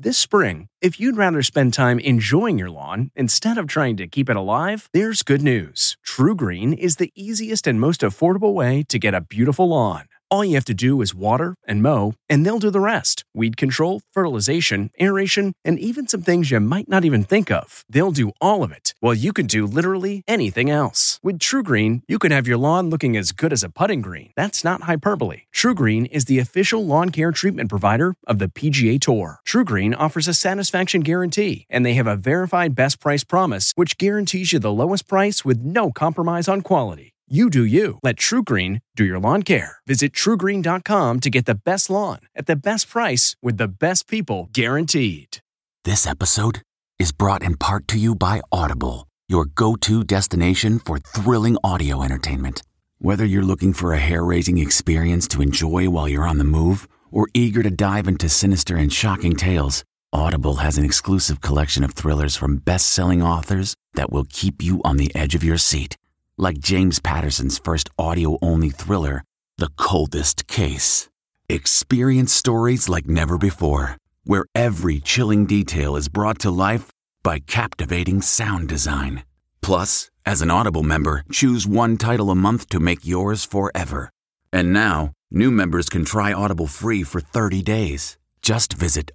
This spring, if you'd rather spend time enjoying your lawn instead of trying to keep it alive, there's good news. TruGreen is the easiest and most affordable way to get a beautiful lawn. All you have to do is water and mow, and they'll do the rest. Weed control, fertilization, aeration, and even some things you might not even think of. They'll do all of it, while you can do literally anything else. With TruGreen, you can have your lawn looking as good as a putting green. That's not hyperbole. TruGreen is the official lawn care treatment provider of the PGA Tour. TruGreen offers a satisfaction guarantee, and they have a verified best price promise, which guarantees you the lowest price with no compromise on quality. You do you. Let TruGreen do your lawn care. Visit TruGreen.com to get the best lawn at the best price with the best people guaranteed. This episode is brought in part to you by Audible, your go-to destination for thrilling audio entertainment. Whether you're looking for a hair-raising experience to enjoy while you're on the move or eager to dive into sinister and shocking tales, Audible has an exclusive collection of thrillers from best-selling authors that will keep you on the edge of your seat. Like James Patterson's first audio-only thriller, The Coldest Case. Experience stories like never before, where every chilling detail is brought to life by captivating sound design. Plus, as an Audible member, choose one title a month to make yours forever. And now, new members can try Audible free for 30 days. Just visit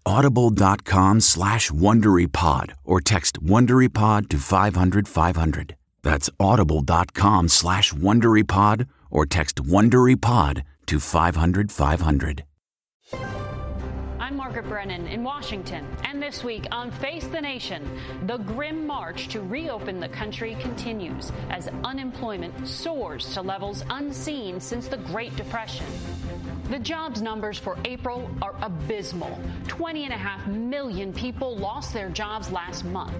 audible.com/WonderyPod or text WonderyPod to 500-500. That's audible.com/WonderyPod or text WonderyPod to 500-500. I'm Margaret Brennan in Washington, and this week on Face the Nation, the grim march to reopen the country continues as unemployment soars to levels unseen since the Great Depression. The jobs numbers for April are abysmal. 20.5 million people lost their jobs last month.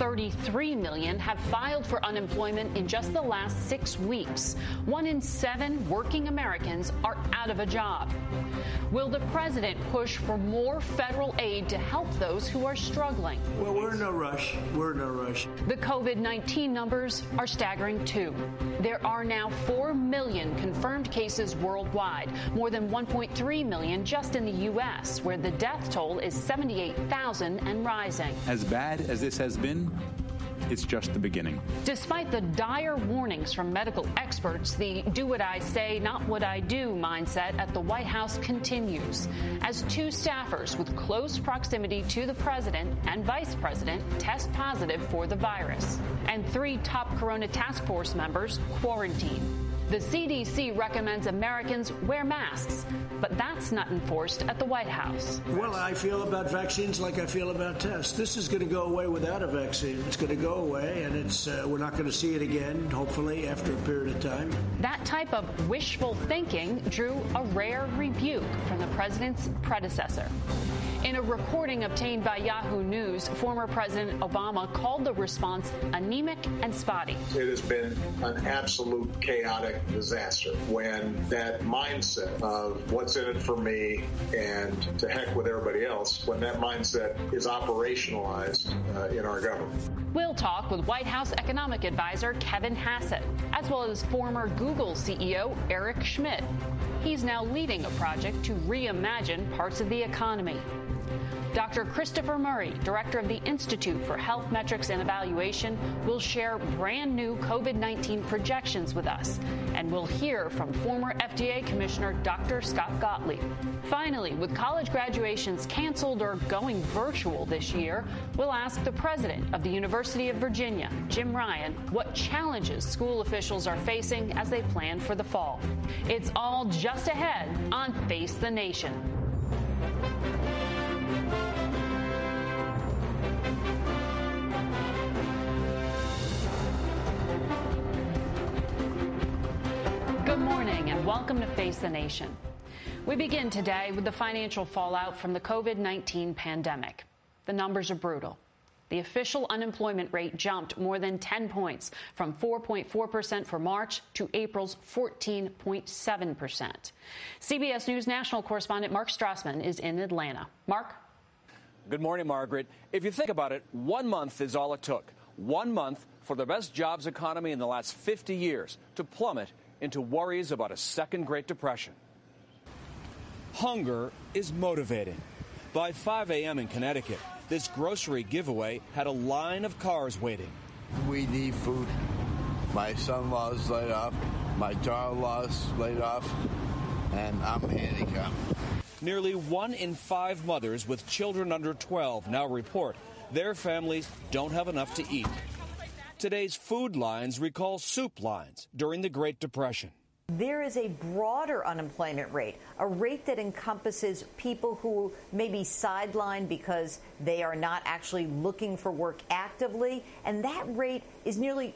33 million have filed for unemployment in just the last 6 weeks. 1 in 7 working Americans are out of a job. Will the president push for more federal aid to help those who are struggling? Well, we're in no rush. The COVID-19 numbers are staggering, too. There are now 4 million confirmed cases worldwide, more than 1.3 million just in the U.S., where the death toll is 78,000 and rising. As bad as this has been, it's just the beginning. Despite the dire warnings from medical experts, the do what I say, not what I do mindset at the White House continues, as 2 staffers with close proximity to the president and vice president test positive for the virus, and 3 top Corona task force members quarantined. The CDC recommends Americans wear masks, but that's not enforced at the White House. Well, I feel about vaccines like I feel about tests. This is going to go away without a vaccine. It's going to go away, and we're not going to see it again, hopefully, after a period of time. That type of wishful thinking drew a rare rebuke from the president's predecessor. In a reporting obtained by Yahoo News, former President Obama called the response anemic and spotty. It has been an absolute chaotic disaster when that mindset of what's in it for me and to heck with everybody else, when that mindset is operationalized in our government. We'll talk with White House economic advisor Kevin Hassett, as well as former Google CEO Eric Schmidt. He's now leading a project to reimagine parts of the economy. Dr. Christopher Murray, director of the Institute for Health Metrics and Evaluation, will share brand new COVID-19 projections with us. And we'll hear from former FDA Commissioner Dr. Scott Gottlieb. Finally, with college graduations canceled or going virtual this year, we'll ask the president of the University of Virginia, Jim Ryan, what challenges school officials are facing as they plan for the fall. It's all just ahead on Face the Nation. Good morning and welcome to Face the Nation. We begin today with the financial fallout from the COVID-19 pandemic. The numbers are brutal. The official unemployment rate jumped more than 10 points from 4.4% for March to April's 14.7%. CBS News national correspondent Mark Strassman is in Atlanta. Mark? Good morning, Margaret. If you think about it, 1 month is all it took. 1 month for the best jobs economy in the last 50 years to plummet into worries about a second Great Depression. Hunger is motivating. By 5 a.m. in Connecticut, this grocery giveaway had a line of cars waiting. We need food. My son-in-law's laid off. My daughter-in-law's laid off. And I'm handicapped. Nearly 1 in 5 mothers with children under 12 now report their families don't have enough to eat. Today's food lines recall soup lines during the Great Depression. There is a broader unemployment rate, a rate that encompasses people who may be sidelined because they are not actually looking for work actively, and that rate is nearly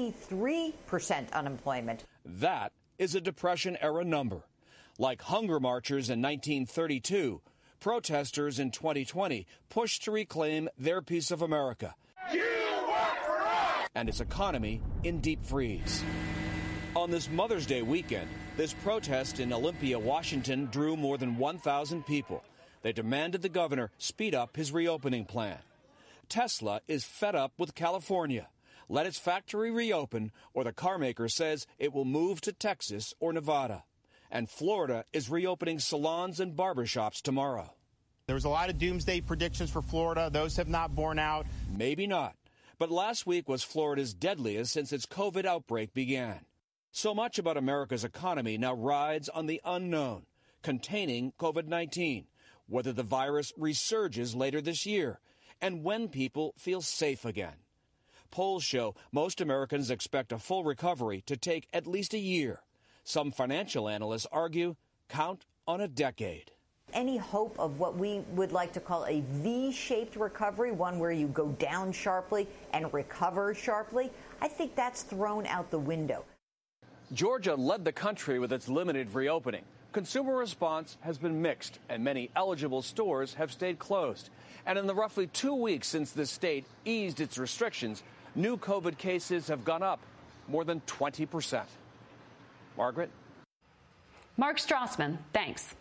23% unemployment. That is a Depression-era number. Like hunger marchers in 1932, protesters in 2020 pushed to reclaim their piece of America. You work for us! And its economy in deep freeze. On this Mother's Day weekend, this protest in Olympia, Washington, drew more than 1,000 people. They demanded the governor speed up his reopening plan. Tesla is fed up with California. Let its factory reopen, or the carmaker says it will move to Texas or Nevada. And Florida is reopening salons and barbershops tomorrow. There was a lot of doomsday predictions for Florida. Those have not borne out. Maybe not. But last week was Florida's deadliest since its COVID outbreak began. So much about America's economy now rides on the unknown, containing COVID-19, whether the virus resurges later this year, and when people feel safe again. Polls show most Americans expect a full recovery to take at least a year. Some financial analysts argue count on a decade. Any hope of what we would like to call a V-shaped recovery, one where you go down sharply and recover sharply, I think that's thrown out the window. Georgia led the country with its limited reopening. Consumer response has been mixed, and many eligible stores have stayed closed. And in the roughly 2 weeks since the state eased its restrictions, new COVID cases have gone up more than 20%. Margaret? Mark Strassman, thanks.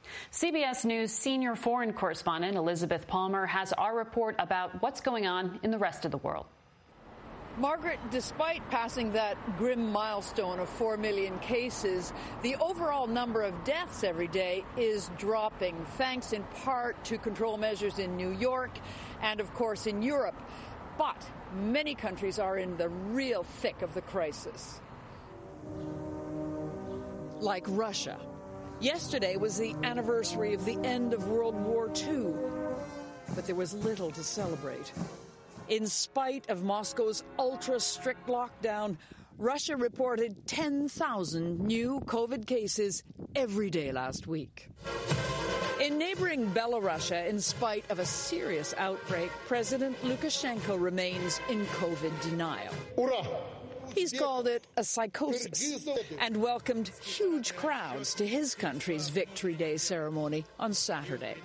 CBS News senior foreign correspondent Elizabeth Palmer has our report about what's going on in the rest of the world. Margaret, despite passing that grim milestone of 4 million cases, the overall number of deaths every day is dropping, thanks in part to control measures in New York and, of course, in Europe. But many countries are in the real thick of the crisis. Like Russia. Yesterday was the anniversary of the end of World War II, but there was little to celebrate. In spite of Moscow's ultra-strict lockdown, Russia reported 10,000 new COVID cases every day last week. In neighboring Belarus, in spite of a serious outbreak, President Lukashenko remains in COVID denial. He's called it a psychosis and welcomed huge crowds to his country's Victory Day ceremony on Saturday.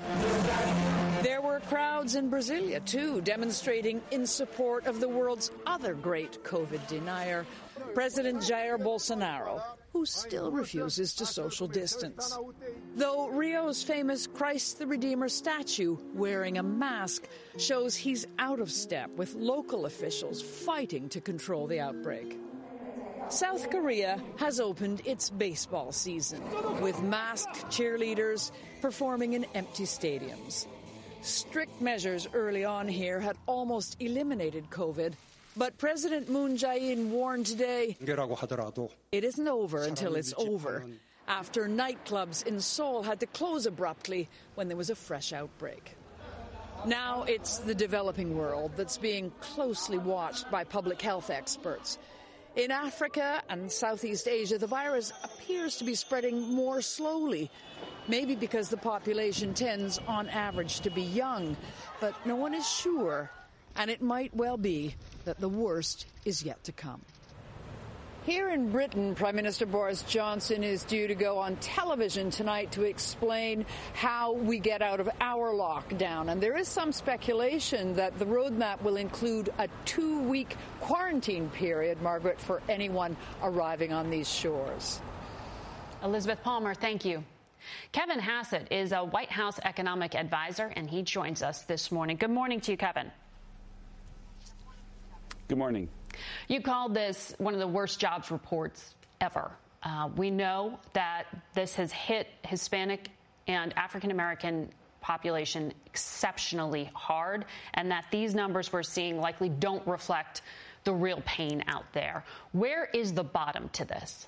There were crowds in Brasilia, too, demonstrating in support of the world's other great COVID denier, President Jair Bolsonaro, who still refuses to social distance. Though Rio's famous Christ the Redeemer statue wearing a mask shows he's out of step with local officials fighting to control the outbreak. South Korea has opened its baseball season with masked cheerleaders performing in empty stadiums. Strict measures early on here had almost eliminated COVID, but President Moon Jae-in warned today it isn't over until it's over, after nightclubs in Seoul had to close abruptly when there was a fresh outbreak. Now it's the developing world that's being closely watched by public health experts. In Africa and Southeast Asia, the virus appears to be spreading more slowly, maybe because the population tends, on average, to be young. But no one is sure, and it might well be that the worst is yet to come. Here in Britain, Prime Minister Boris Johnson is due to go on television tonight to explain how we get out of our lockdown. And there is some speculation that the roadmap will include a 2-week quarantine period, Margaret, for anyone arriving on these shores. Elizabeth Palmer, thank you. Kevin Hassett is a White House economic advisor, and he joins us this morning. Good morning to you, Kevin. Good morning. You called this one of the worst jobs reports ever. We know that this has hit Hispanic and African-American population exceptionally hard, and that these numbers we're seeing likely don't reflect the real pain out there. Where is the bottom to this?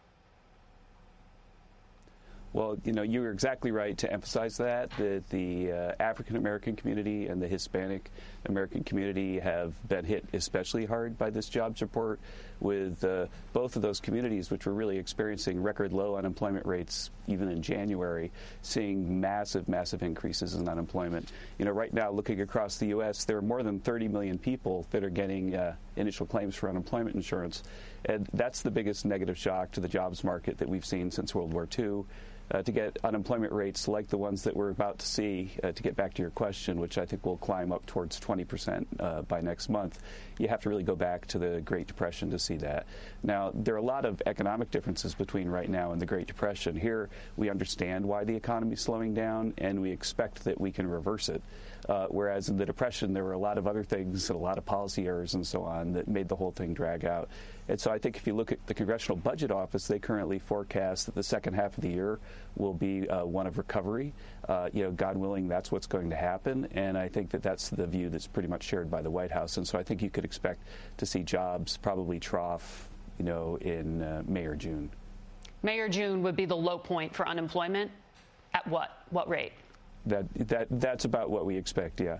Well, you were exactly right to emphasize that the African-American community and the Hispanic American community have been hit especially hard by this jobs report, with both of those communities, which were really experiencing record low unemployment rates even in January, seeing massive, massive increases in unemployment. Right now, looking across the U.S., there are more than 30 million people that are getting initial claims for unemployment insurance. And that's the biggest negative shock to the jobs market that we've seen since World War II. To get unemployment rates like the ones that we're about to see, to get back to your question, which I think will climb up towards 20% by next month, you have to really go back to the Great Depression to see that. Now, there are a lot of economic differences between right now and the Great Depression. Here, we understand why the economy is slowing down, and we expect that we can reverse it. Whereas in the Depression, there were a lot of other things and a lot of policy errors and so on that made the whole thing drag out. And so I think if you look at the Congressional Budget Office, they currently forecast that the second half of the year will be one of recovery. God willing, that's what's going to happen. And I think that that's the view that's pretty much shared by the White House. And so I think you could expect to see jobs probably trough, in May or June. May or June would be the low point for unemployment. At what rate? That's about what we expect, yeah.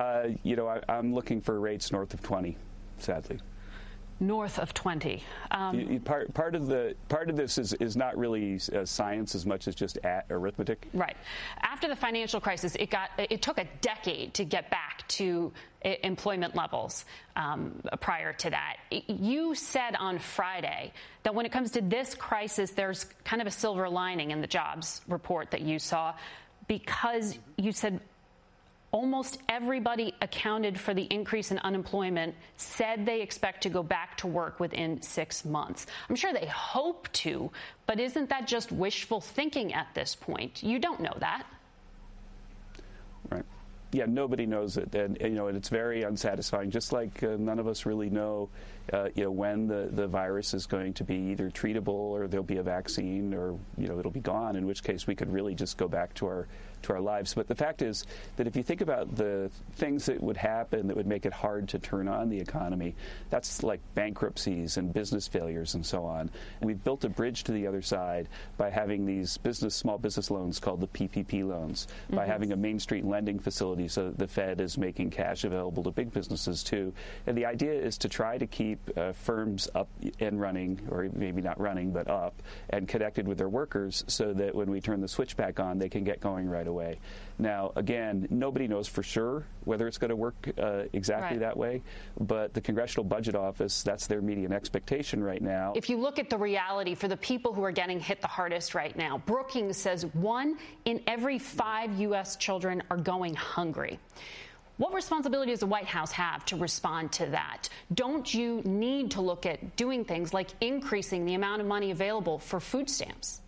I'm looking for rates north of 20, sadly. North of 20. Part of this is not really science as much as just arithmetic. Right. After the financial crisis, it took a decade to get back to employment levels prior to that. You said on Friday that when it comes to this crisis, there's kind of a silver lining in the jobs report that you saw, because you said almost everybody accounted for the increase in unemployment said they expect to go back to work within 6 months. I'm sure they hope to, but isn't that just wishful thinking at this point? You don't know that. Right. Yeah, nobody knows it, and it's very unsatisfying. Just like none of us really know, when the virus is going to be either treatable or there'll be a vaccine, or it'll be gone. In which case, we could really just go back to our lives. But the fact is that if you think about the things that would happen that would make it hard to turn on the economy, that's like bankruptcies and business failures and so on. And we've built a bridge to the other side by having these small business loans called the PPP loans, by having a Main Street lending facility so that the Fed is making cash available to big businesses too. And the idea is to try to keep firms up and running, or maybe not running, but up and connected with their workers, so that when we turn the switch back on, they can get going right away. Now, again, nobody knows for sure whether it's going to work exactly that way, but the Congressional Budget Office, that's their median expectation right now. If you look at the reality for the people who are getting hit the hardest right now, Brookings says 1 in every 5 U.S. children are going hungry. What responsibility does the White House have to respond to that? Don't you need to look at doing things like increasing the amount of money available for food stamps?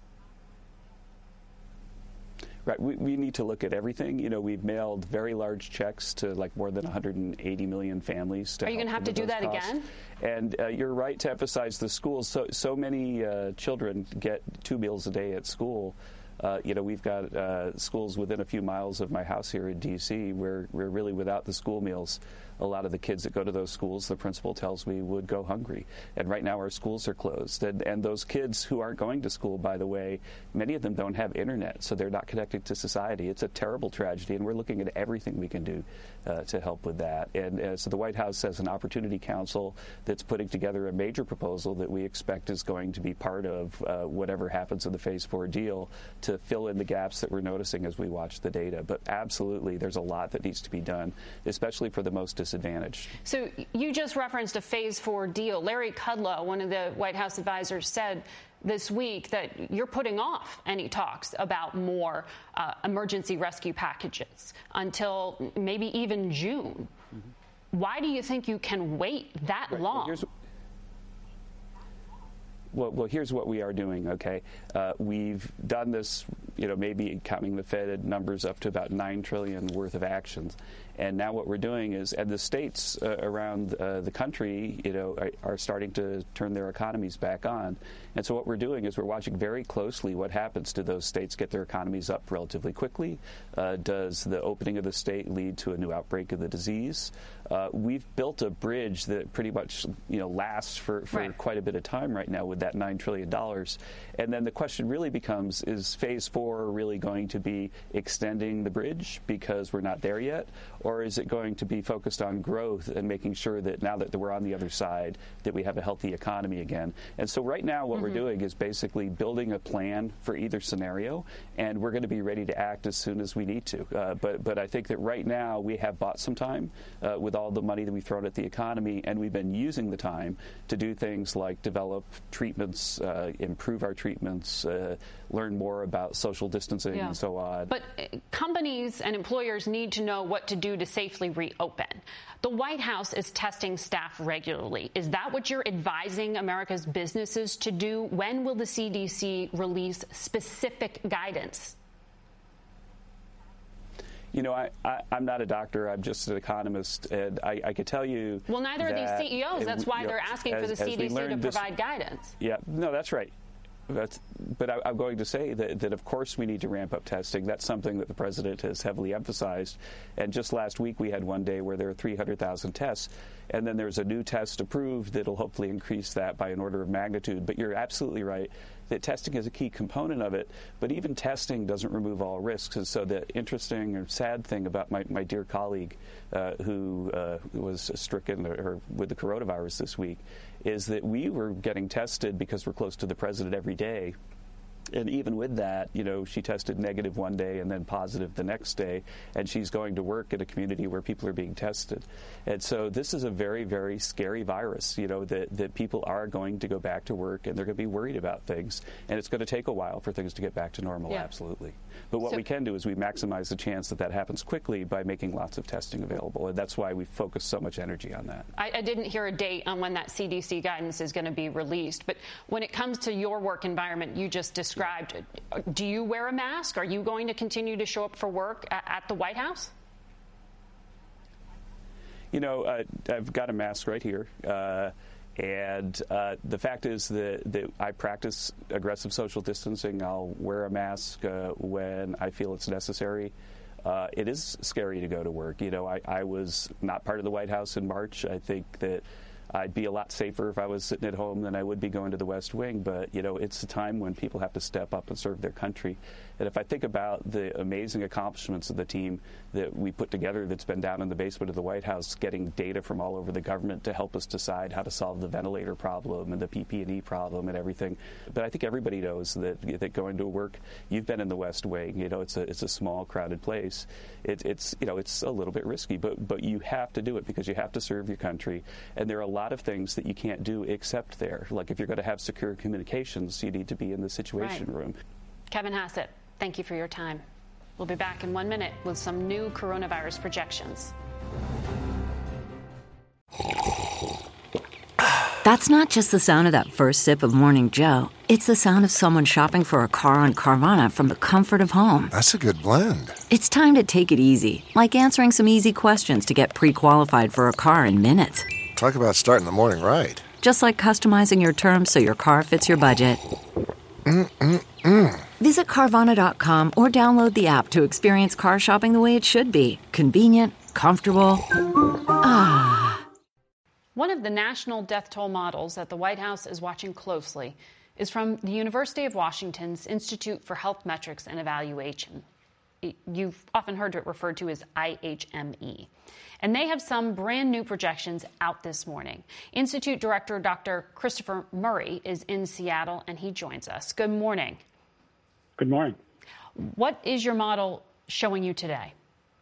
Right. We need to look at everything. We've mailed very large checks to more than 180 million families. Are you going to have to do that again? And you're right to emphasize the schools. So many children get 2 meals a day at school. We've got schools within a few miles of my house here in D.C. where we're really without the school meals. A lot of the kids that go to those schools, the principal tells me, would go hungry. And right now our schools are closed. And those kids who aren't going to school, by the way, many of them don't have internet, so they're not connected to society. It's a terrible tragedy, and we're looking at everything we can do to help with that. And so the White House has an Opportunity Council that's putting together a major proposal that we expect is going to be part of whatever happens in the Phase 4 deal to fill in the gaps that we're noticing as we watch the data. But absolutely, there's a lot that needs to be done, especially for the most disadvantaged. So you just referenced a Phase 4 deal. Larry Kudlow, one of the White House advisors, said this week that you're putting off any talks about more emergency rescue packages until maybe even June. Why do you think you can wait that long? Well, here's what we are doing, okay? We've done this maybe counting the Fed numbers up to about $9 trillion worth of actions. And now what we're doing is, and the states around the country, are starting to turn their economies back on. And so what we're doing is we're watching very closely what happens. Do those states get their economies up relatively quickly? Does the opening of the state lead to a new outbreak of the disease? We've built a bridge that pretty much, lasts for quite a bit of time right now with that $9 trillion. And then the question really becomes, is phase 4 really going to be extending the bridge because we're not there yet? Or is it going to be focused on growth and making sure that now that we're on the other side, that we have a healthy economy again? And so right now what we're doing is basically building a plan for either scenario, and we're going to be ready to act as soon as we need to. But I think that right now we have bought some time with all the money that we've thrown at the economy, and we've been using the time to do things like develop treatments, improve our treatments, learn more about social distancing and so on. But companies and employers need to know what to do to safely reopen. The White House is testing staff regularly. Is that what you're advising America's businesses to do? When will the CDC release specific guidance? I'm not a doctor. I'm just an economist, and I could tell you. Well, neither are these CEOs. That's why they're asking for the CDC to provide guidance. Yeah, no, that's right. But I'm going to say that, of course, we need to ramp up testing. That's something that the president has heavily emphasized. And just last week, we had one day where there were 300,000 tests. And then there's a new test approved that'll hopefully increase that by an order of magnitude. But you're absolutely right that testing is a key component of it. But even testing doesn't remove all risks. And so the interesting or sad thing about my dear colleague who was stricken with the coronavirus this week is that we were getting tested because we're close to the president every day. And even with that, she tested negative one day and then positive the next day, and she's going to work in a community where people are being tested. And so this is a very, very scary virus, that people are going to go back to work and they're going to be worried about things. And it's going to take a while for things to get back to normal, absolutely. But what we can do is we maximize the chance that happens quickly by making lots of testing available. And that's why we focus so much energy on that. I didn't hear a date on when that CDC guidance is going to be released. But when it comes to your work environment you just described, do you wear a mask? Are you going to continue to show up for work at the White House? I've got a mask right here. And the fact is that I practice aggressive social distancing. I'll wear a mask when I feel it's necessary. It is scary to go to work. I was not part of the White House in March. I think that I'd be a lot safer if I was sitting at home than I would be going to the West Wing. But, it's a time when people have to step up and serve their country. And if I think about the amazing accomplishments of the team that we put together that's been down in the basement of the White House, getting data from all over the government to help us decide how to solve the ventilator problem and the PPE problem and everything. But I think everybody knows that going to work, you've been in the West Wing, it's a small, crowded place. It's a little bit risky, but you have to do it because you have to serve your country. And there are a lot of things that you can't do except there. Like if you're going to have secure communications, you need to be in the Situation Room. Kevin Hassett, thank you for your time. We'll be back in 1 minute with some new coronavirus projections. That's not just the sound of that first sip of Morning Joe. It's the sound of someone shopping for a car on Carvana from the comfort of home. That's a good blend. It's time to take it easy, like answering some easy questions to get pre-qualified for a car in minutes. Talk about starting the morning right. Just like customizing your terms so your car fits your budget. Visit Carvana.com or download the app to experience car shopping the way it should be. Convenient, comfortable. Ah. One of the national death toll models that the White House is watching closely is from the University of Washington's Institute for Health Metrics and Evaluation. You've often heard it referred to as IHME. And they have some brand new projections out this morning. Institute Director Dr. Christopher Murray is in Seattle, and he joins us. Good morning. Good morning. What is your model showing you today?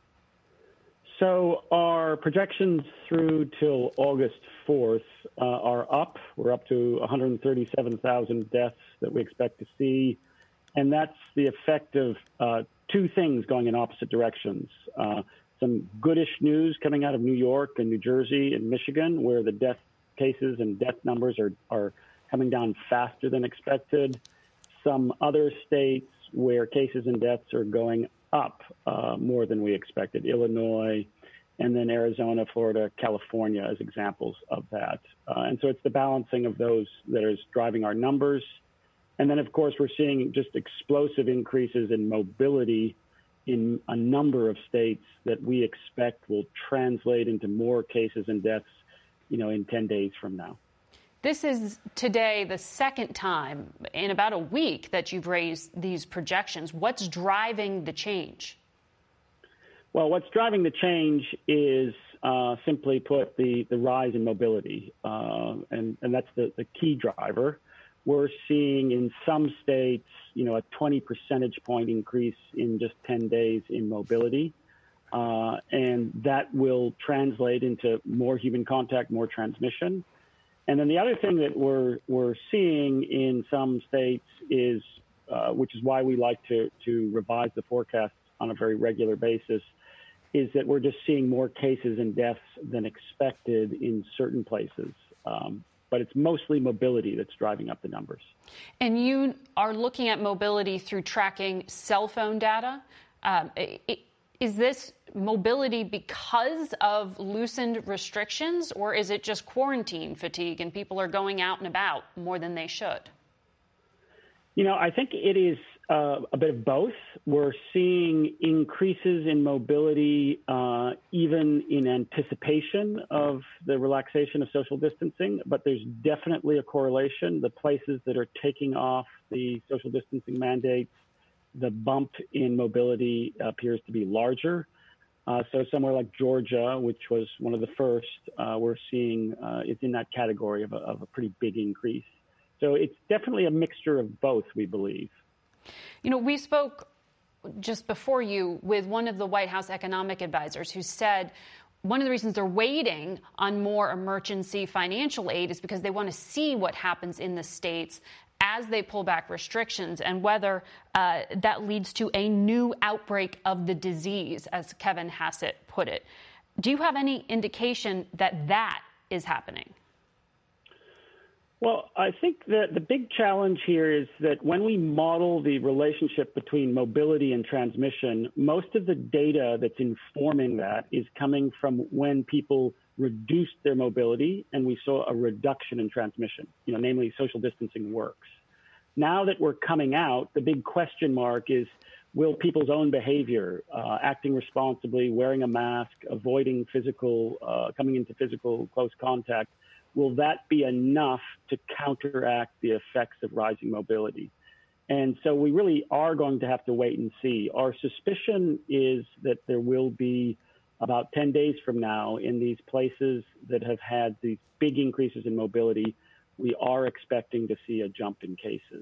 So our projections through till August 4th are up. We're up to 137,000 deaths that we expect to see. And that's the effect of two things going in opposite directions. Some goodish news coming out of New York and New Jersey and Michigan, where the death cases and death numbers are coming down faster than expected. Some other states where cases and deaths are going up more than we expected. Illinois, and then Arizona, Florida, California as examples of that. And so it's the balancing of those that is driving our numbers. And then, of course, we're seeing just explosive increases in mobility in a number of states that we expect will translate into more cases and deaths, in 10 days from now. This is today the second time in about a week that you've raised these projections. What's driving the change? Well, what's driving the change is, simply put, the rise in mobility, and that's the key driver. We're seeing in some states, a 20 percentage point increase in just 10 days in mobility, and that will translate into more human contact, more transmission. And then the other thing that we're seeing in some states is, which is why we like to revise the forecasts on a very regular basis, is that we're just seeing more cases and deaths than expected in certain places. But it's mostly mobility that's driving up the numbers. And you are looking at mobility through tracking cell phone data. Is this mobility because of loosened restrictions, or is it just quarantine fatigue and people are going out and about more than they should? I think it is a bit of both. We're seeing increases in mobility even in anticipation of the relaxation of social distancing, but there's definitely a correlation. The places that are taking off the social distancing mandates, the bump in mobility appears to be larger. So somewhere like Georgia, which was one of the first, we're seeing it's in that category of a pretty big increase. So it's definitely a mixture of both, we believe. We spoke just before you with one of the White House economic advisors who said one of the reasons they're waiting on more emergency financial aid is because they want to see what happens in the states as they pull back restrictions and whether that leads to a new outbreak of the disease, as Kevin Hassett put it. Do you have any indication that that is happening? Well, I think that the big challenge here is that when we model the relationship between mobility and transmission, most of the data that's informing that is coming from when people reduced their mobility and we saw a reduction in transmission, namely social distancing works. Now that we're coming out, the big question mark is, will people's own behavior, acting responsibly, wearing a mask, avoiding coming into physical close contact, will that be enough to counteract the effects of rising mobility? And so we really are going to have to wait and see. Our suspicion is that there will be about 10 days from now in these places that have had these big increases in mobility, we are expecting to see a jump in cases.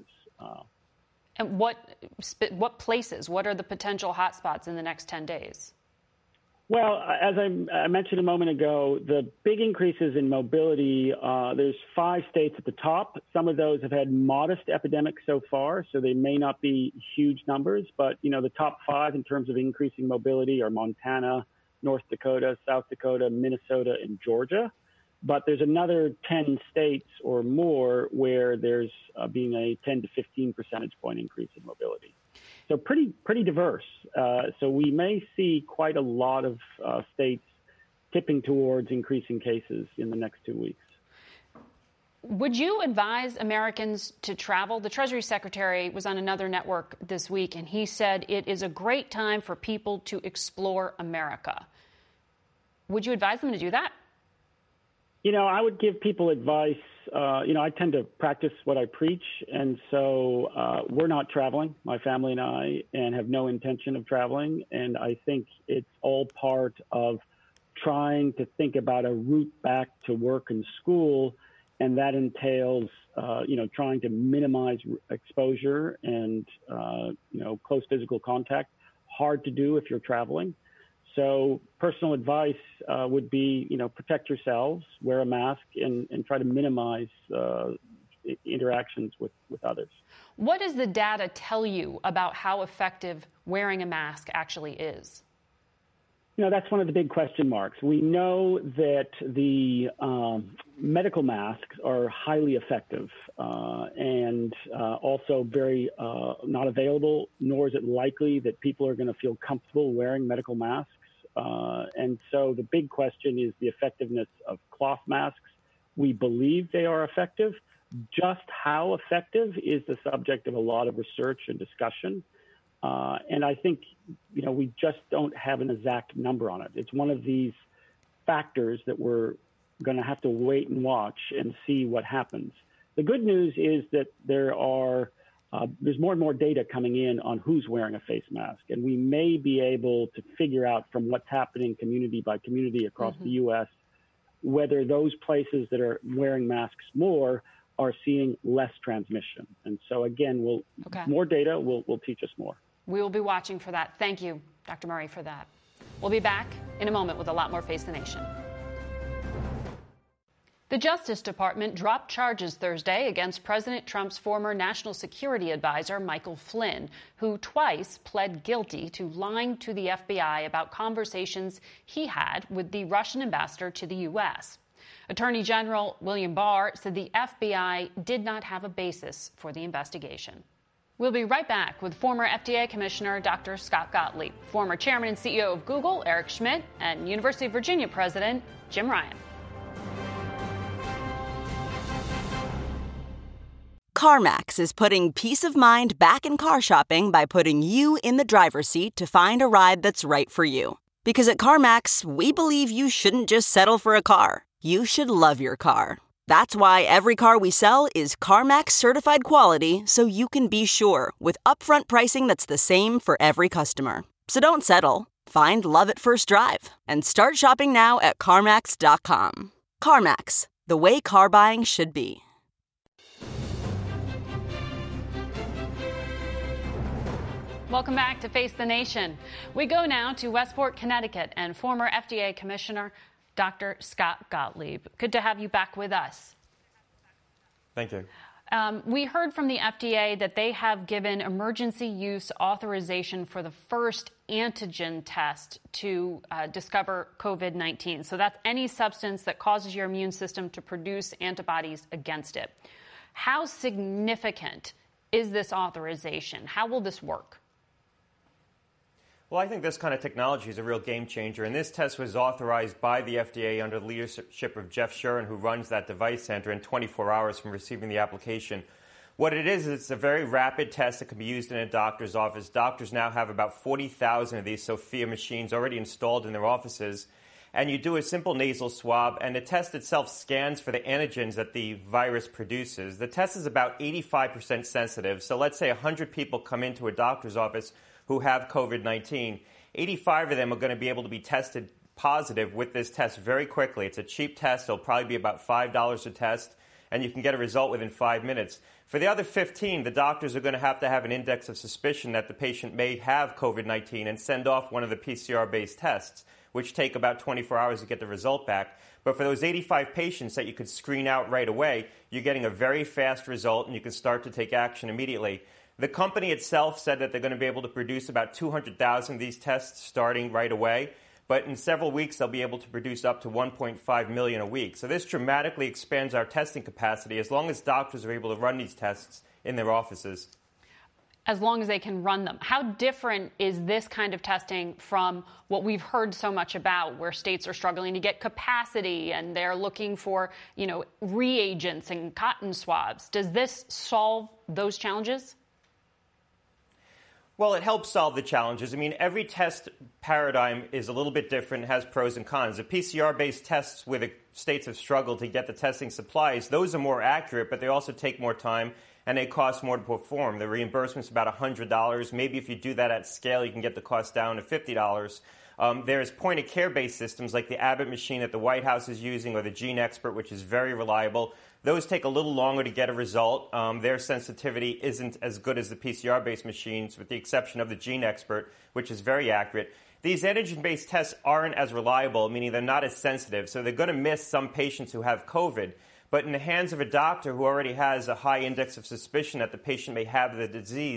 And what places? What are the potential hotspots in the next 10 days? Well, as I mentioned a moment ago, the big increases in mobility, there's 5 states at the top. Some of those have had modest epidemics so far, so they may not be huge numbers. But, the top 5 in terms of increasing mobility are Montana, North Dakota, South Dakota, Minnesota, and Georgia. But there's another 10 states or more where there's being a 10 to 15 percentage point increase in mobility. So pretty diverse. So we may see quite a lot of states tipping towards increasing cases in the next 2 weeks. Would you advise Americans to travel? The Treasury Secretary was on another network this week, and he said it is a great time for people to explore America. Would you advise them to do that? I would give people advice. I tend to practice what I preach. And so we're not traveling, my family and I, and have no intention of traveling. And I think it's all part of trying to think about a route back to work and school. And that entails, trying to minimize exposure and, close physical contact. Hard to do if you're traveling. So personal advice would be, protect yourselves, wear a mask, and try to minimize interactions with others. What does the data tell you about how effective wearing a mask actually is? That's one of the big question marks. We know that the medical masks are highly effective and also very not available, nor is it likely that people are going to feel comfortable wearing medical masks. And so the big question is the effectiveness of cloth masks. We believe they are effective. Just how effective is the subject of a lot of research and discussion. And I think, we just don't have an exact number on it. It's one of these factors that we're going to have to wait and watch and see what happens. The good news is that there's more and more data coming in on who's wearing a face mask. And we may be able to figure out from what's happening community by community across the U.S., whether those places that are wearing masks more are seeing less transmission. And so, again, more data will teach us more. We will be watching for that. Thank you, Dr. Murray, for that. We'll be back in a moment with a lot more Face the Nation. The Justice Department dropped charges Thursday against President Trump's former national security advisor, Michael Flynn, who twice pled guilty to lying to the FBI about conversations he had with the Russian ambassador to the U.S. Attorney General William Barr said the FBI did not have a basis for the investigation. We'll be right back with former FDA Commissioner Dr. Scott Gottlieb, former Chairman and CEO of Google, Eric Schmidt, and University of Virginia President Jim Ryan. CarMax is putting peace of mind back in car shopping by putting you in the driver's seat to find a ride that's right for you. Because at CarMax, we believe you shouldn't just settle for a car. You should love your car. That's why every car we sell is CarMax certified quality, so you can be sure with upfront pricing that's the same for every customer. So don't settle. Find love at first drive and start shopping now at CarMax.com. CarMax, the way car buying should be. Welcome back to Face the Nation. We go now to Westport, Connecticut, and former FDA Commissioner Dr. Scott Gottlieb. Good to have you back with us. Thank you. We heard from the FDA that they have given emergency use authorization for the first antigen test to discover COVID-19. So that's any substance that causes your immune system to produce antibodies against it. How significant is this authorization? How will this work? Well, I think this kind of technology is a real game changer, and this test was authorized by the FDA under the leadership of Jeff Shuren, who runs that device center, in 24 hours from receiving the application. What it is it's a very rapid test that can be used in a doctor's office. Doctors now have about 40,000 of these Sophia machines already installed in their offices, and you do a simple nasal swab, and the test itself scans for the antigens that the virus produces. The test is about 85% sensitive, so let's say 100 people come into a doctor's office who have COVID-19. 85 of them are going to be able to be tested positive with this test very quickly. It's a cheap test. It'll probably be about $5 a test, and you can get a result within 5 minutes. For the other 15, the doctors are going to have an index of suspicion that the patient may have COVID-19 and send off one of the PCR-based tests, which take about 24 hours to get the result back. But for those 85 patients that you could screen out right away, you're getting a very fast result, and you can start to take action immediately. The company itself said that they're going to be able to produce about 200,000 of these tests starting right away. But in several weeks, they'll be able to produce up to 1.5 million a week. So this dramatically expands our testing capacity as long as doctors are able to run these tests in their offices. As long as they can run them. How different is this kind of testing from what we've heard so much about, where states are struggling to get capacity and they're looking for, reagents and cotton swabs? Does this solve those challenges? Well, it helps solve the challenges. I mean, every test paradigm is a little bit different, has pros and cons. The PCR-based tests where the states have struggled to get the testing supplies, those are more accurate, but they also take more time and they cost more to perform. The reimbursement's about $100. Maybe if you do that at scale, you can get the cost down to $50. There's point-of-care based systems like the Abbott machine that the White House is using, or the GeneXpert, which is very reliable. Those take a little longer to get a result. Their sensitivity isn't as good as the PCR-based machines, with the exception of the GeneXpert, which is very accurate. These antigen-based tests aren't as reliable, meaning they're not as sensitive, so they're going to miss some patients who have COVID. But in the hands of a doctor who already has a high index of suspicion that the patient may have the disease,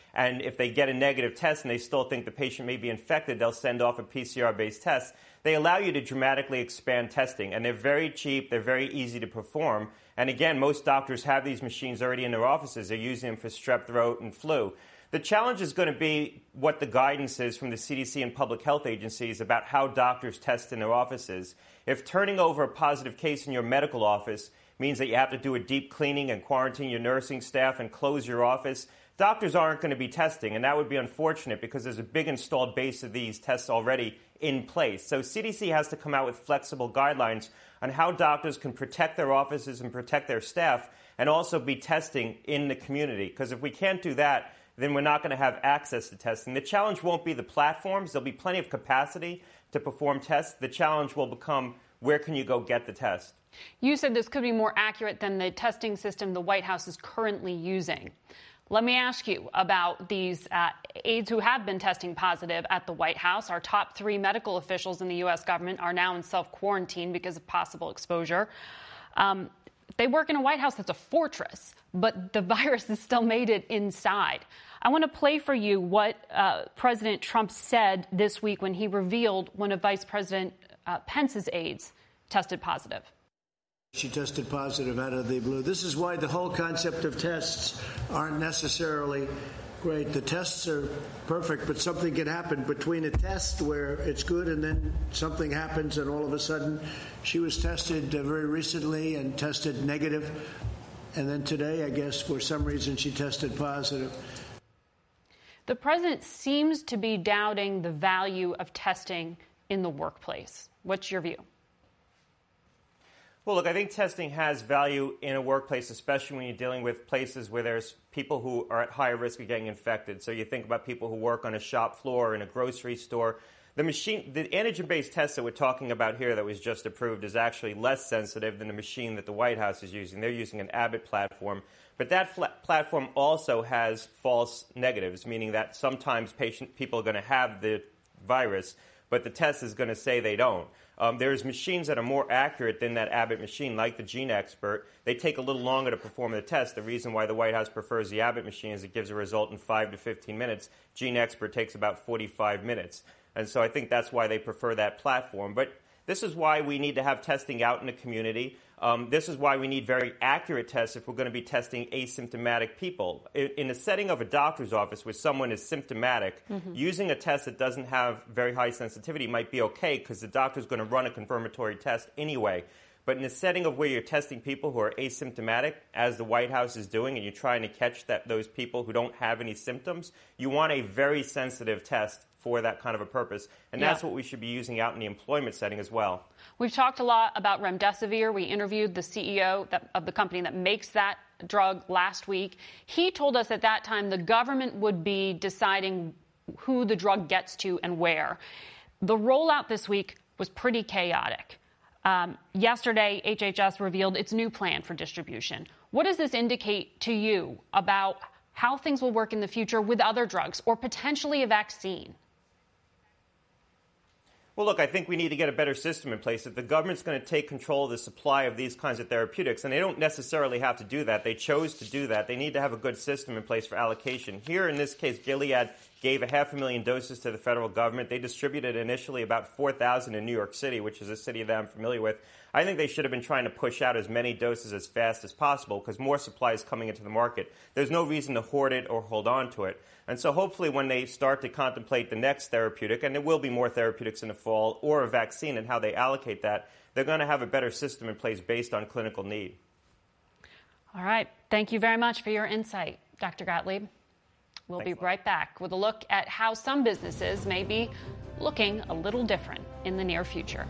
And if they get a negative test and they still think the patient may be infected, they'll send off a PCR-based test. They allow you to dramatically expand testing, and they're very cheap, they're very easy to perform. And again, most doctors have these machines already in their offices. They're using them for strep throat and flu. The challenge is going to be what the guidance is from the CDC and public health agencies about how doctors test in their offices. If turning over a positive case in your medical office means that you have to do a deep cleaning and quarantine your nursing staff and close your office, doctors aren't going to be testing, and that would be unfortunate because there's a big installed base of these tests already in place. So CDC has to come out with flexible guidelines on how doctors can protect their offices and protect their staff and also be testing in the community. Because if we can't do that, then we're not going to have access to testing. The challenge won't be the platforms. There'll be plenty of capacity to perform tests. The challenge will become, where can you go get the test? You said this could be more accurate than the testing system the White House is currently using. Let me ask you about these aides who have been testing positive at the White House. Our top 3 medical officials in the U.S. government are now in self-quarantine because of possible exposure. They work in a White House that's a fortress, but the virus has still made it inside. I want to play for you what President Trump said this week when he revealed one of Vice President Pence's aides tested positive. She tested positive out of the blue. This is why the whole concept of tests aren't necessarily great. The tests are perfect, but something can happen between a test where it's good and then something happens and all of a sudden she was tested very recently and tested negative. And then today, I guess, for some reason, she tested positive. The president seems to be doubting the value of testing in the workplace. What's your view? Well, look, I think testing has value in a workplace, especially when you're dealing with places where there's people who are at higher risk of getting infected. So you think about people who work on a shop floor or in a grocery store. The antigen-based test that we're talking about here that was just approved is actually less sensitive than the machine that the White House is using. They're using an Abbott platform. But that platform also has false negatives, meaning that sometimes people are going to have the virus, but the test is going to say they don't. There's machines that are more accurate than that Abbott machine, like the GeneXpert. They take a little longer to perform the test. The reason why the White House prefers the Abbott machine is it gives a result in 5 to 15 minutes. GeneXpert takes about 45 minutes. And so I think that's why they prefer that platform. But this is why we need to have testing out in the community. This is why we need very accurate tests if we're going to be testing asymptomatic people. In the setting of a doctor's office where someone is symptomatic, using a test that doesn't have very high sensitivity might be okay because the doctor's going to run a confirmatory test anyway. But in the setting of where you're testing people who are asymptomatic, as the White House is doing, and you're trying to catch those people who don't have any symptoms, you want a very sensitive test for that kind of a purpose. And that's what we should be using out in the employment setting as well. We've talked a lot about remdesivir. We interviewed the CEO of the company that makes that drug last week. He told us at that time the government would be deciding who the drug gets to and where. The rollout this week was pretty chaotic. Yesterday, HHS revealed its new plan for distribution. What does this indicate to you about how things will work in the future with other drugs or potentially a vaccine? Well, look, I think we need to get a better system in place. If the government's going to take control of the supply of these kinds of therapeutics, and they don't necessarily have to do that, they chose to do that, they need to have a good system in place for allocation. Here, in this case, Gilead gave 500,000 doses to the federal government. They distributed initially about 4,000 in New York City, which is a city that I'm familiar with. I think they should have been trying to push out as many doses as fast as possible because more supply is coming into the market. There's no reason to hoard it or hold on to it. And so hopefully when they start to contemplate the next therapeutic, and there will be more therapeutics in the fall, or a vaccine and how they allocate that, they're going to have a better system in place based on clinical need. All right. Thank you very much for your insight, Dr. Gottlieb. We'll be right back with a look at how some businesses may be looking a little different in the near future.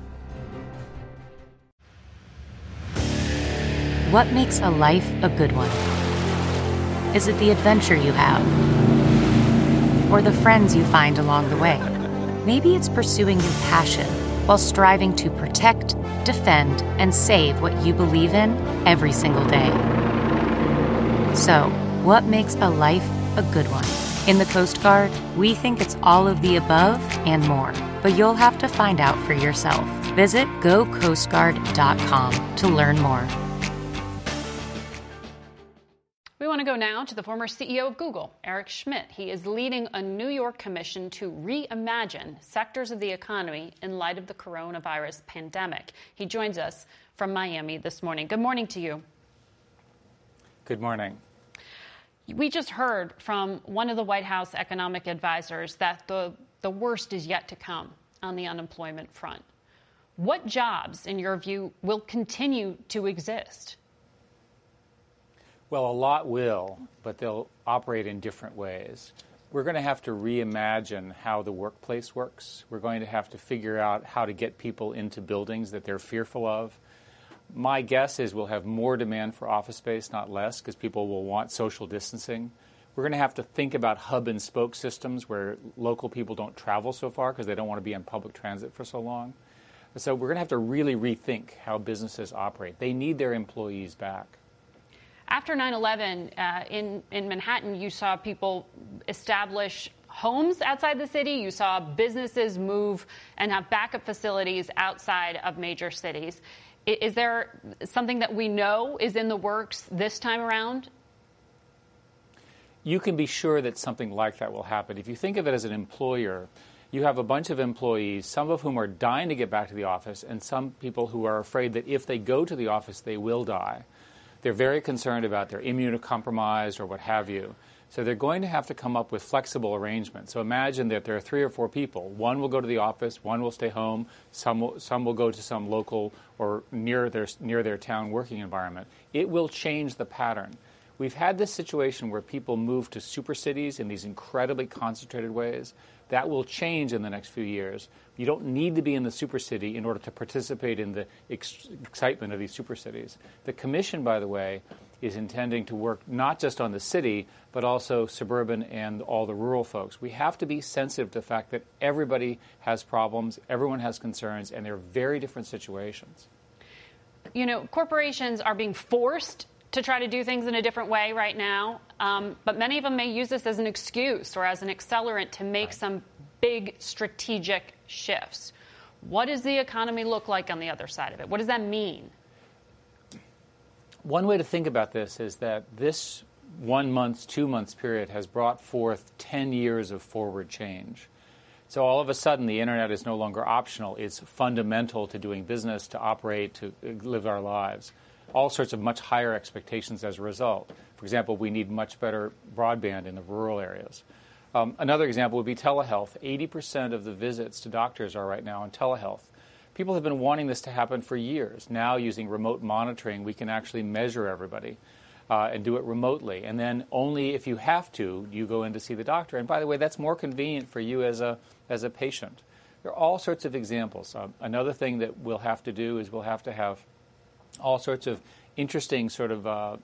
What makes a life a good one? Is it the adventure you have? Or the friends you find along the way? Maybe it's pursuing your passion while striving to protect, defend, and save what you believe in every single day. So, what makes a life a good one? In the Coast Guard, we think it's all of the above and more, but you'll have to find out for yourself. Visit gocoastguard.com to learn more. We want want to go now to the former CEO of Google, Eric Schmidt. He is leading a New York commission to reimagine sectors of the economy in light of the coronavirus pandemic. He joins us from Miami this morning. Good morning to you. Good morning. We just heard from one of the White House economic advisors that the worst is yet to come on the unemployment front. What jobs, in your view, will continue to exist? Well, a lot will, but they'll operate in different ways. We're going to have to reimagine how the workplace works. We're going to have to figure out how to get people into buildings that they're fearful of. My guess is we'll have more demand for office space, not less, because people will want social distancing. We're going to have to think about hub and spoke systems where local people don't travel so far because they don't want to be on public transit for so long. So we're going to have to really rethink how businesses operate. They need their employees back. After 9/11, in Manhattan, you saw people establish homes outside the city. You saw businesses move and have backup facilities outside of major cities. Is there something that we know is in the works this time around? You can be sure that something like that will happen. If you think of it as an employer, you have a bunch of employees, some of whom are dying to get back to the office, and some people who are afraid that if they go to the office, they will die. They're very concerned about their immunocompromised or what have you. So they're going to have to come up with flexible arrangements. So imagine that there are 3 or 4 people. One will go to the office, one will stay home, some will go to some local or near their town working environment. It will change the pattern. We've had this situation where people move to super cities in these incredibly concentrated ways. That will change in the next few years. You don't need to be in the super city in order to participate in the excitement of these super cities. The commission, by the way, is intending to work not just on the city, but also suburban and all the rural folks. We have to be sensitive to the fact that everybody has problems, everyone has concerns, and they're very different situations. You know, corporations are being forced to try to do things in a different way right now, but many of them may use this as an excuse or as an accelerant to make some big strategic shifts. What does the economy look like on the other side of it? What does that mean? One way to think about this is that this 1 month, 2 months period has brought forth 10 years of forward change. So all of a sudden, the internet is no longer optional. It's fundamental to doing business, to operate, to live our lives. All sorts of much higher expectations as a result. For example, we need much better broadband in the rural areas. Another example would be telehealth. 80% of the visits to doctors are right now on telehealth. People have been wanting this to happen for years. Now, using remote monitoring, we can actually measure everybody and do it remotely. And then only if you have to, you go in to see the doctor. And by the way, that's more convenient for you as a patient. There are all sorts of examples. Another thing that we'll have to do is we'll have to have all sorts of interesting sort of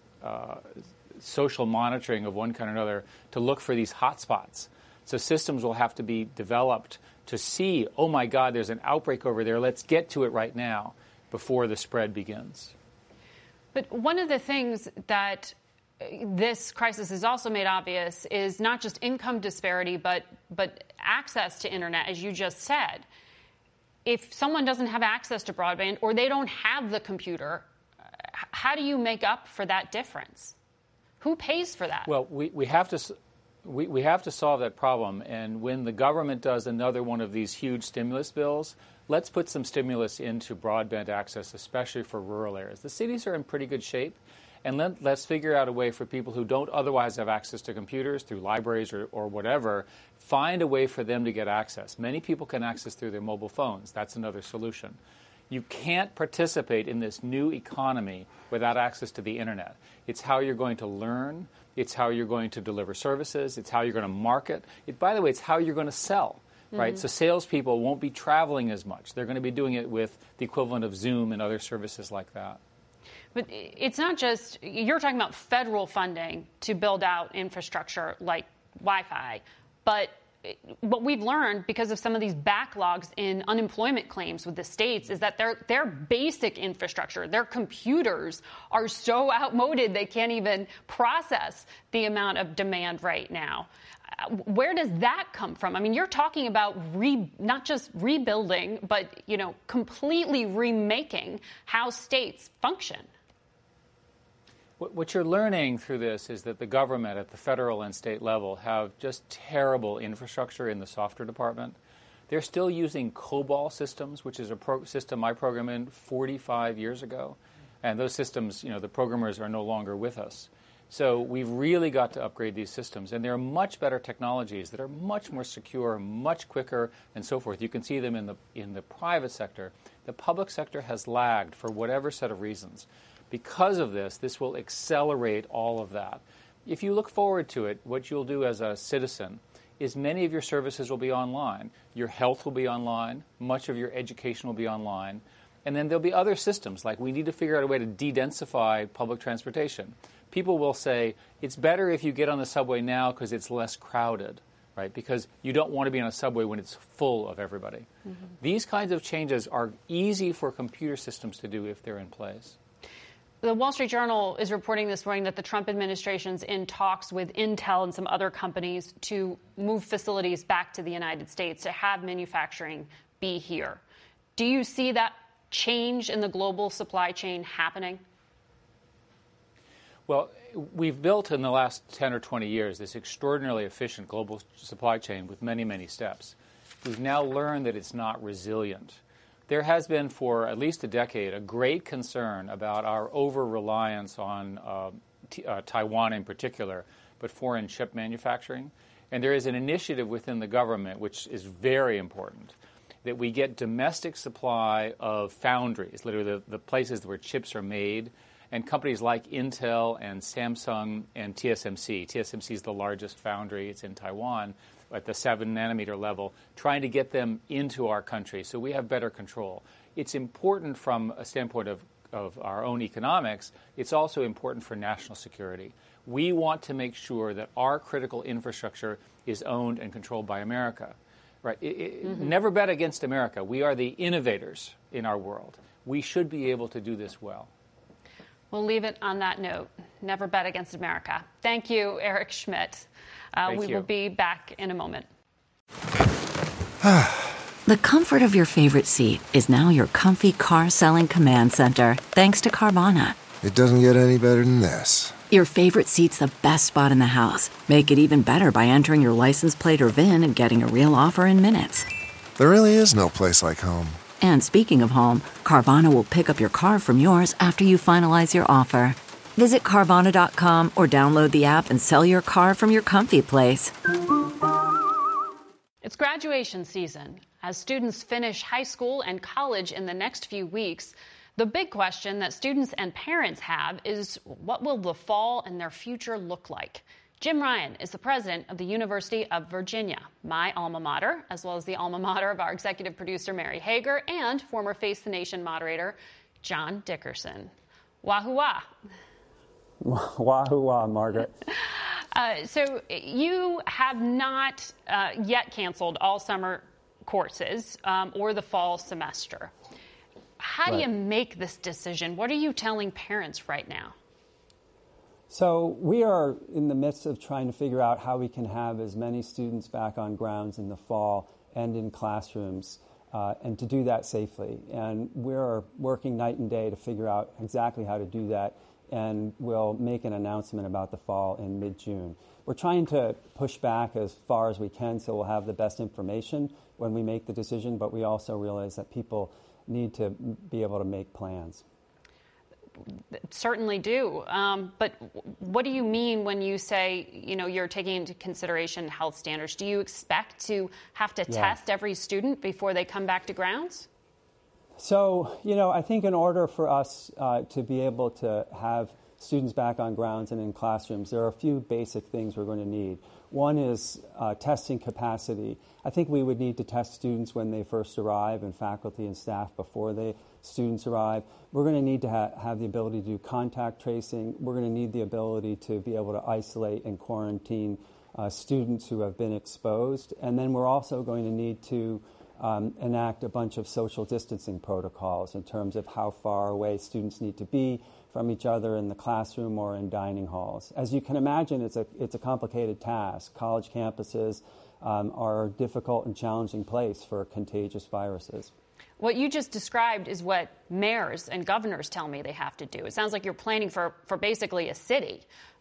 social monitoring of one kind or another to look for these hotspots. So systems will have to be developed to see, oh my God, there's an outbreak over there. Let's get to it right now before the spread begins. But one of the things that this crisis has also made obvious is not just income disparity, but access to internet, as you just said. If someone doesn't have access to broadband or they don't have the computer, how do you make up for that difference? Who pays for that? Well, we have to solve that problem. And when the government does another one of these huge stimulus bills, let's put some stimulus into broadband access, especially for rural areas. The cities are in pretty good shape. And let's figure out a way for people who don't otherwise have access to computers through libraries or whatever, find a way for them to get access. Many people can access through their mobile phones. That's another solution. You can't participate in this new economy without access to the internet. It's how you're going to learn. It's how you're going to deliver services. It's how you're going to market. By the way, it's how you're going to sell. Right? So salespeople won't be traveling as much. They're going to be doing it with the equivalent of Zoom and other services like that. But it's not just, you're talking about federal funding to build out infrastructure like Wi-Fi, but what we've learned because of some of these backlogs in unemployment claims with the states is that their basic infrastructure, their computers are so outmoded they can't even process the amount of demand right now. Where does that come from? I mean, you're talking about not just rebuilding, but, completely remaking how states function. What you're learning through this is that the government at the federal and state level have just terrible infrastructure in the software department. They're still using COBOL systems, which is a system I programmed in 45 years ago. And those systems, the programmers are no longer with us. So we've really got to upgrade these systems. And there are much better technologies that are much more secure, much quicker, and so forth. You can see them in the private sector. The public sector has lagged for whatever set of reasons. Because of this will accelerate all of that. If you look forward to it, what you'll do as a citizen is many of your services will be online. Your health will be online. Much of your education will be online. And then there'll be other systems, like we need to figure out a way to de-densify public transportation. People will say, it's better if you get on the subway now because it's less crowded, right? Because you don't want to be on a subway when it's full of everybody. Mm-hmm. These kinds of changes are easy for computer systems to do if they're in place. The Wall Street Journal is reporting this morning that the Trump administration's in talks with Intel and some other companies to move facilities back to the United States, to have manufacturing be here. Do you see that change in the global supply chain happening? Well, we've built in the last 10 or 20 years this extraordinarily efficient global supply chain with many, many steps. We've now learned that it's not resilient. There has been for at least a decade a great concern about our over-reliance on Taiwan in particular, but foreign chip manufacturing. And there is an initiative within the government, which is very important, that we get domestic supply of foundries, literally the places where chips are made, and companies like Intel and Samsung and TSMC. TSMC is the largest foundry. It's in Taiwan at the 7-nanometer level, trying to get them into our country so we have better control. It's important from a standpoint of our own economics. It's also important for national security. We want to make sure that our critical infrastructure is owned and controlled by America. Right? Never bet against America. We are the innovators in our world. We should be able to do this well. We'll leave it on that note. Never bet against America. Thank you, Eric Schmidt. We will be back in a moment. The comfort of your favorite seat is now your comfy car selling command center, thanks to Carvana. It doesn't get any better than this. Your favorite seat's the best spot in the house. Make it even better by entering your license plate or VIN and getting a real offer in minutes. There really is no place like home. And speaking of home, Carvana will pick up your car from yours after you finalize your offer. Visit Carvana.com or download the app and sell your car from your comfy place. It's graduation season. As students finish high school and college in the next few weeks, the big question that students and parents have is, what will the fall and their future look like? Jim Ryan is the president of the University of Virginia, my alma mater, as well as the alma mater of our executive producer, Mary Hager, and former Face the Nation moderator, John Dickerson. Wahoo-wah. Wahoo-wah, Margaret. So you have not yet canceled all summer courses or the fall semester. How do you make this decision? What are you telling parents right now? So we are in the midst of trying to figure out how we can have as many students back on grounds in the fall and in classrooms, and to do that safely. And we're working night and day to figure out exactly how to do that, and we'll make an announcement about the fall in mid-June. We're trying to push back as far as we can so we'll have the best information when we make the decision, but we also realize that people need to be able to make plans. Certainly do. But what do you mean when you say, you're taking into consideration health standards? Do you expect to have to test every student before they come back to grounds? So, I think in order for us to be able to have students back on grounds and in classrooms, there are a few basic things we're going to need. One is testing capacity. I think we would need to test students when they first arrive and faculty and staff before the students arrive. We're going to need to have the ability to do contact tracing. We're going to need the ability to be able to isolate and quarantine students who have been exposed. And then we're also going to need to enact a bunch of social distancing protocols in terms of how far away students need to be from each other in the classroom or in dining halls. As you can imagine, it's a complicated task. College campuses are a difficult and challenging place for contagious viruses. What you just described is what mayors and governors tell me they have to do. It sounds like you're planning for basically a city.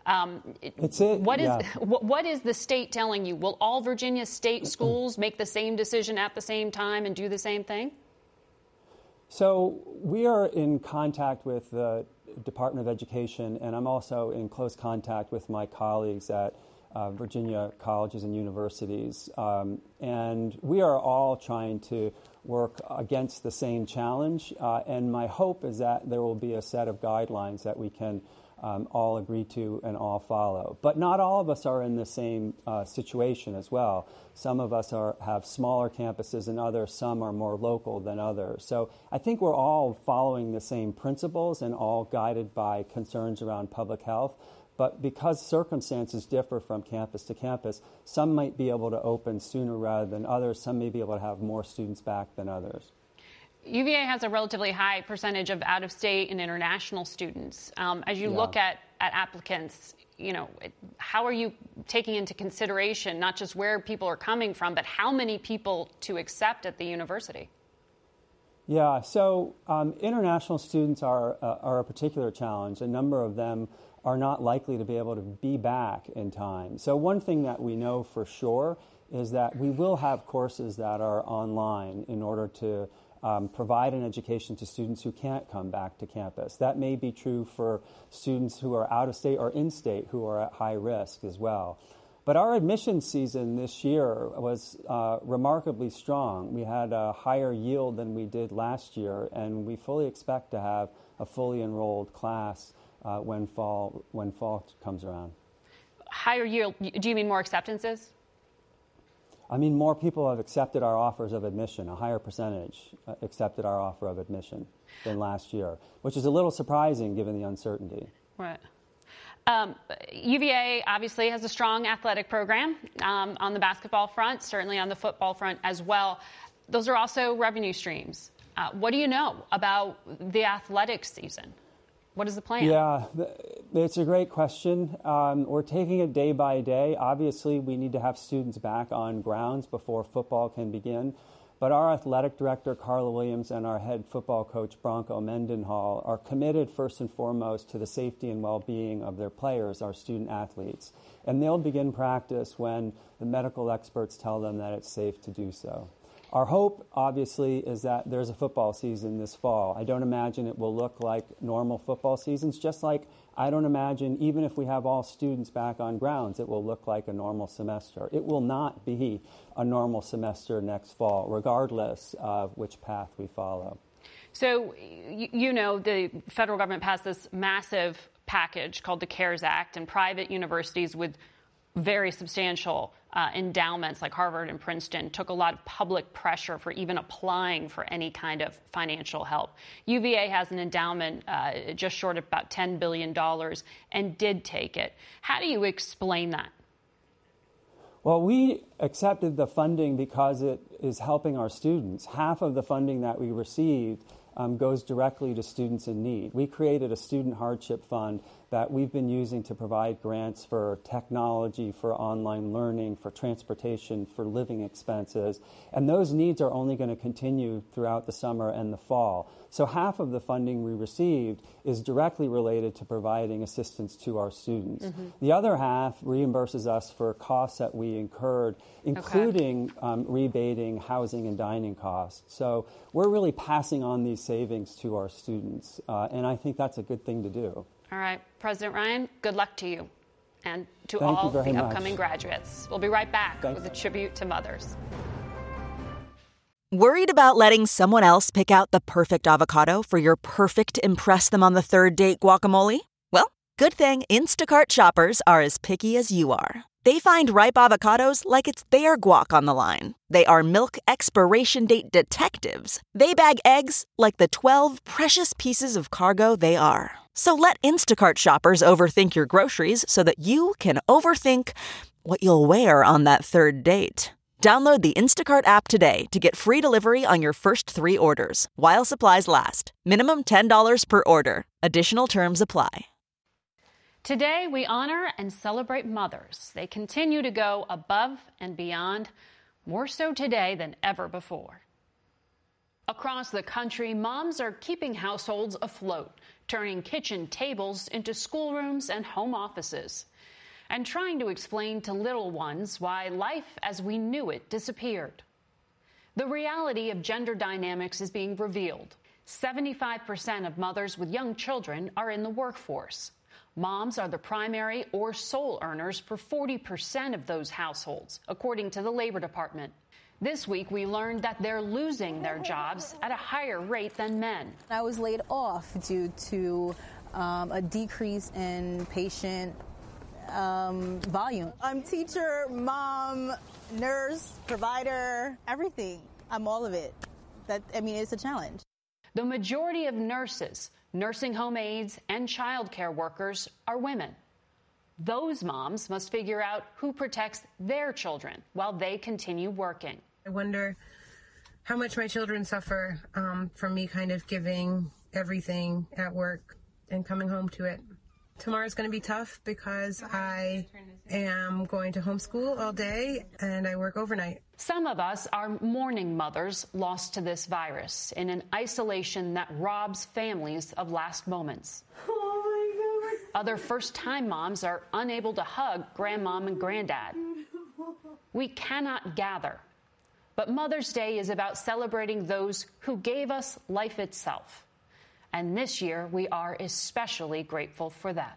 What is the state telling you? Will all Virginia state schools make the same decision at the same time and do the same thing? So we are in contact with the Department of Education, and I'm also in close contact with my colleagues at Virginia colleges and universities. And we are all trying to work against the same challenge. And my hope is that there will be a set of guidelines that we can all agree to and all follow. But not all of us are in the same situation as well. Some of us have smaller campuses than others. Some are more local than others. So I think we're all following the same principles and all guided by concerns around public health. But because circumstances differ from campus to campus, some might be able to open sooner rather than others. Some may be able to have more students back than others. UVA has a relatively high percentage of out-of-state and international students. As you look at applicants, how are you taking into consideration not just where people are coming from, but how many people to accept at the university? Yeah, so international students are a particular challenge. A number of them are not likely to be able to be back in time. So one thing that we know for sure is that we will have courses that are online in order to provide an education to students who can't come back to campus. That may be true for students who are out of state or in state who are at high risk as well. But our admissions season this year was remarkably strong. We had a higher yield than we did last year, and we fully expect to have a fully enrolled class when fall comes around. Higher yield, do you mean more acceptances? I mean, more people have accepted our offers of admission. A higher percentage accepted our offer of admission than last year, which is a little surprising given the uncertainty. Right. UVA obviously has a strong athletic program on the basketball front, certainly on the football front as well. Those are also revenue streams. What do you know about the athletics season? What is the plan? Yeah, it's a great question. We're taking it day by day. Obviously, we need to have students back on grounds before football can begin. But our athletic director, Carla Williams, and our head football coach, Bronco Mendenhall, are committed first and foremost to the safety and well-being of their players, our student athletes. And they'll begin practice when the medical experts tell them that it's safe to do so. Our hope, obviously, is that there's a football season this fall. I don't imagine it will look like normal football seasons, just like I don't imagine, even if we have all students back on grounds, it will look like a normal semester. It will not be a normal semester next fall, regardless of which path we follow. So, the federal government passed this massive package called the CARES Act, and private universities with very substantial endowments like Harvard and Princeton took a lot of public pressure for even applying for any kind of financial help. UVA has an endowment just short of about $10 billion and did take it. How do you explain that? Well, we accepted the funding because it is helping our students. Half of the funding that we received goes directly to students in need. We created a student hardship fund that we've been using to provide grants for technology, for online learning, for transportation, for living expenses. And those needs are only going to continue throughout the summer and the fall. So half of the funding we received is directly related to providing assistance to our students. Mm-hmm. The other half reimburses us for costs that we incurred, including rebating housing and dining costs. So we're really passing on these savings to our students, and I think that's a good thing to do. All right, President Ryan, good luck to you and to all the upcoming graduates. We'll be right back with a tribute to mothers. Worried about letting someone else pick out the perfect avocado for your perfect impress-them-on-the-third-date guacamole? Well, good thing Instacart shoppers are as picky as you are. They find ripe avocados like it's their guac on the line. They are milk expiration date detectives. They bag eggs like the 12 precious pieces of cargo they are. So let Instacart shoppers overthink your groceries so that you can overthink what you'll wear on that third date. Download the Instacart app today to get free delivery on your first 3 orders, while supplies last. Minimum $10 per order. Additional terms apply. Today, we honor and celebrate mothers. They continue to go above and beyond, more so today than ever before. Across the country, moms are keeping households afloat, turning kitchen tables into schoolrooms and home offices, and trying to explain to little ones why life as we knew it disappeared. The reality of gender dynamics is being revealed. 75% of mothers with young children are in the workforce. Moms are the primary or sole earners for 40% of those households, according to the Labor Department. This week, we learned that they're losing their jobs at a higher rate than men. I was laid off due to a decrease in patient volume. I'm teacher, mom, nurse, provider, everything. I'm all of it. It's a challenge. The majority of nurses, nursing home aides, and childcare workers are women. Those moms must figure out who protects their children while they continue working. I wonder how much my children suffer from me kind of giving everything at work and coming home to it. Tomorrow's going to be tough because I am going to homeschool all day and I work overnight. Some of us are mourning mothers lost to this virus in an isolation that robs families of last moments. Oh my God. Other first-time moms are unable to hug grandmom and granddad. We cannot gather. But Mother's Day is about celebrating those who gave us life itself. And this year, we are especially grateful for that.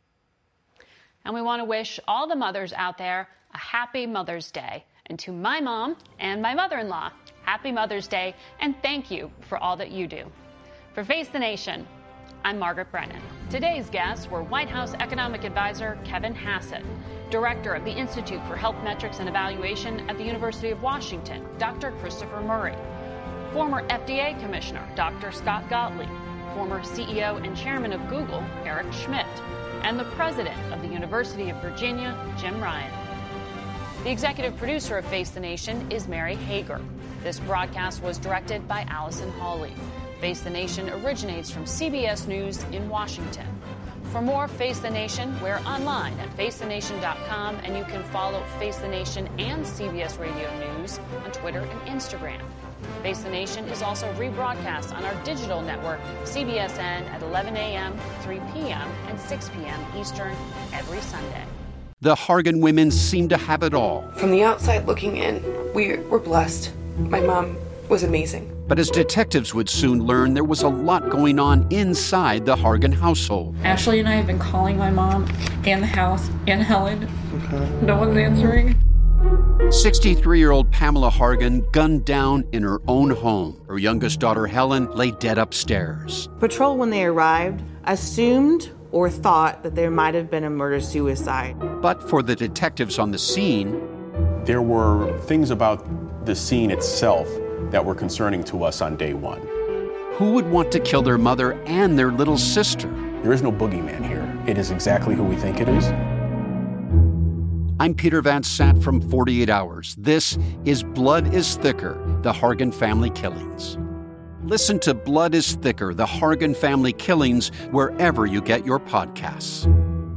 And we want to wish all the mothers out there a happy Mother's Day. And to my mom and my mother-in-law, happy Mother's Day, and thank you for all that you do. For Face the Nation, I'm Margaret Brennan. Today's guests were White House Economic Advisor Kevin Hassett, Director of the Institute for Health Metrics and Evaluation at the University of Washington, Dr. Christopher Murray, former FDA Commissioner, Dr. Scott Gottlieb, former CEO and Chairman of Google, Eric Schmidt, and the President of the University of Virginia, Jim Ryan. The executive producer of Face the Nation is Mary Hager. This broadcast was directed by Allison Hawley. Face the Nation originates from CBS News in Washington. For more Face the Nation, we're online at facethenation.com, and you can follow Face the Nation and CBS Radio News on Twitter and Instagram. Face the Nation is also rebroadcast on our digital network, CBSN, at 11 a.m., 3 p.m., and 6 p.m. Eastern every Sunday. The Hargan women seem to have it all. From the outside looking in, we were blessed. My mom was amazing. But as detectives would soon learn, there was a lot going on inside the Hargan household. Ashley and I have been calling my mom and the house and Helen. Okay. No one's answering. 63-year-old Pamela Hargan gunned down in her own home. Her youngest daughter, Helen, lay dead upstairs. Patrol, when they arrived, assumed or thought that there might have been a murder-suicide. But for the detectives on the scene, there were things about the scene itself that were concerning to us on day one. Who would want to kill their mother and their little sister? There is no boogeyman here. It is exactly who we think it is. I'm Peter Van Sant from 48 Hours. This is Blood is Thicker, the Hargan Family Killings. Listen to Blood is Thicker, the Hargan Family Killings, wherever you get your podcasts.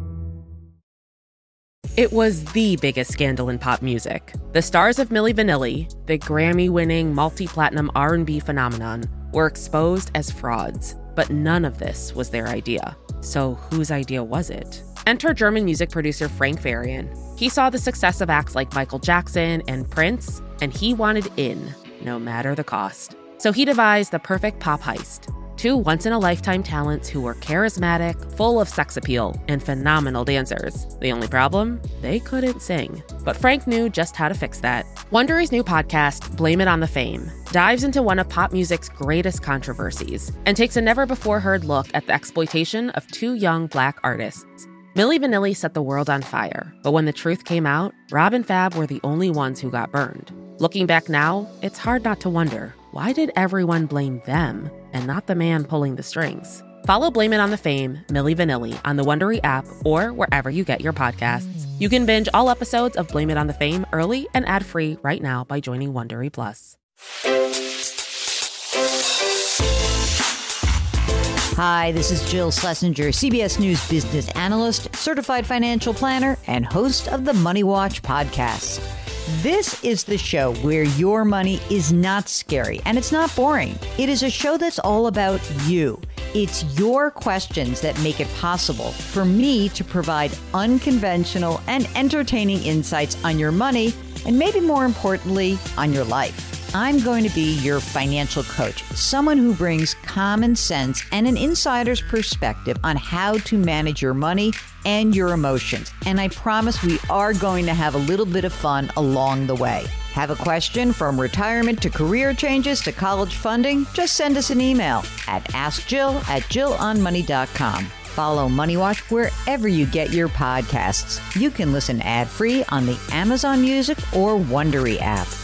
It was the biggest scandal in pop music. The stars of Milli Vanilli, the Grammy-winning multi-platinum R&B phenomenon, were exposed as frauds. But none of this was their idea. So whose idea was it? Enter German music producer Frank Farian. He saw the success of acts like Michael Jackson and Prince, and he wanted in, no matter the cost. So he devised the perfect pop heist. Two once-in-a-lifetime talents who were charismatic, full of sex appeal, and phenomenal dancers. The only problem? They couldn't sing. But Frank knew just how to fix that. Wondery's new podcast, Blame It on the Fame, dives into one of pop music's greatest controversies and takes a never-before-heard look at the exploitation of two young Black artists. Milli Vanilli set the world on fire, but when the truth came out, Rob and Fab were the only ones who got burned. Looking back now, it's hard not to wonder, why did everyone blame them and not the man pulling the strings? Follow Blame It on the Fame, Milli Vanilli, on the Wondery app or wherever you get your podcasts. You can binge all episodes of Blame It on the Fame early and ad-free right now by joining Wondery Plus. Hi, this is Jill Schlesinger, CBS News business analyst, certified financial planner, and host of the Money Watch podcast. This is the show where your money is not scary and it's not boring. It is a show that's all about you. It's your questions that make it possible for me to provide unconventional and entertaining insights on your money, and maybe more importantly, on your life. I'm going to be your financial coach, someone who brings common sense and an insider's perspective on how to manage your money and your emotions. And I promise we are going to have a little bit of fun along the way. Have a question from retirement to career changes to college funding? Just send us an email at askjill@jillonmoney.com. Follow Money Watch wherever you get your podcasts. You can listen ad-free on the Amazon Music or Wondery app.